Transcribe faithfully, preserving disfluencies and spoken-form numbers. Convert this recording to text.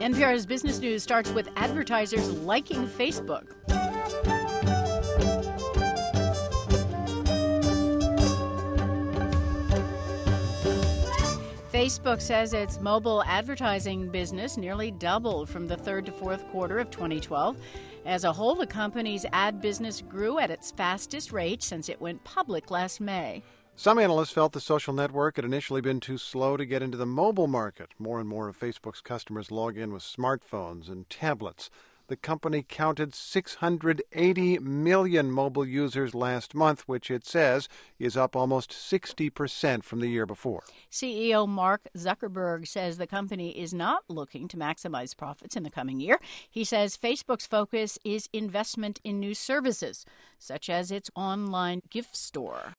N P R's Business News starts with advertisers liking Facebook. Facebook says its mobile advertising business nearly doubled from the third to fourth quarter of twenty twelve. As a whole, the company's ad business grew at its fastest rate since it went public last May. Some analysts felt the social network had initially been too slow to get into the mobile market. More and more of Facebook's customers log in with smartphones and tablets. The company counted six hundred eighty million mobile users last month, which it says is up almost sixty percent from the year before. C E O Mark Zuckerberg says the company is not looking to maximize profits in the coming year. He says Facebook's focus is investment in new services, such as its online gift store.